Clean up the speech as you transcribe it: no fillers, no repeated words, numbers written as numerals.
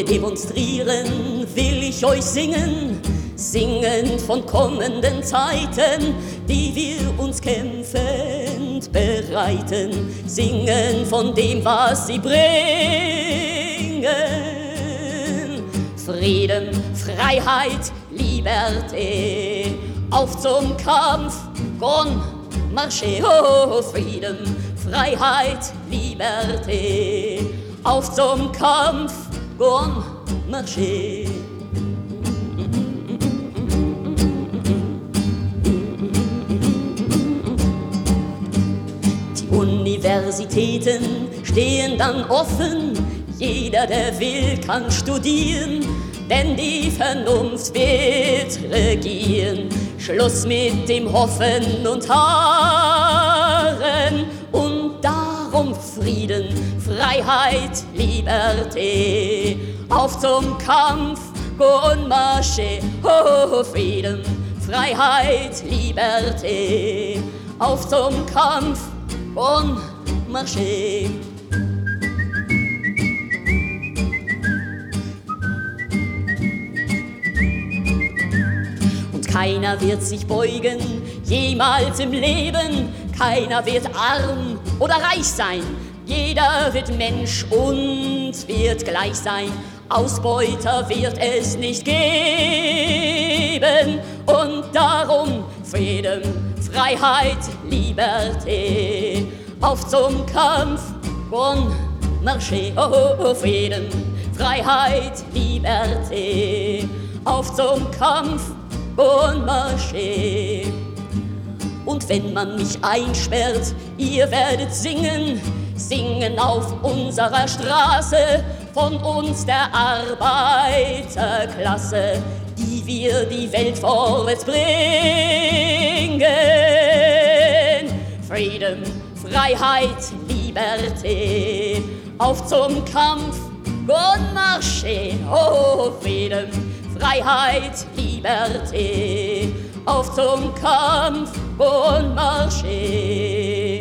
demonstrieren will ich euch singen, singen von kommenden Zeiten, die wir uns kämpfend bereiten, singen von dem, was sie bringen. Frieden, Freiheit, Liberté, auf zum Kampf, Gon, Marché, oh, Frieden, Freiheit, Liberté, auf zum Kampf, Gon, Marché. Die Universitäten stehen dann offen, jeder, der will, kann studieren, denn die Vernunft wird regieren. Schluss mit dem Hoffen und Harren und darum Frieden, Freiheit, Liberté. Auf zum Kampf, Gon Marché, oh, Frieden, Freiheit, Liberté. Auf zum Kampf, Gon Marché. Keiner wird sich beugen, jemals im Leben. Keiner wird arm oder reich sein. Jeder wird Mensch und wird gleich sein. Ausbeuter wird es nicht geben. Und darum Frieden, Freiheit, Liberté. Auf zum Kampf, Gon Marché, oh, Frieden, Freiheit, Liberté. Auf zum Kampf, Gon Marché. Und wenn man mich einsperrt, ihr werdet singen, singen auf unserer Straße von uns der Arbeiterklasse, die wir die Welt vorwärts bringen. Freedom, Freiheit, Liberté, auf zum Kampf, Gon Marché, oh, Freedom, Freiheit, Liberté, auf zum Kampf, Gon Marché.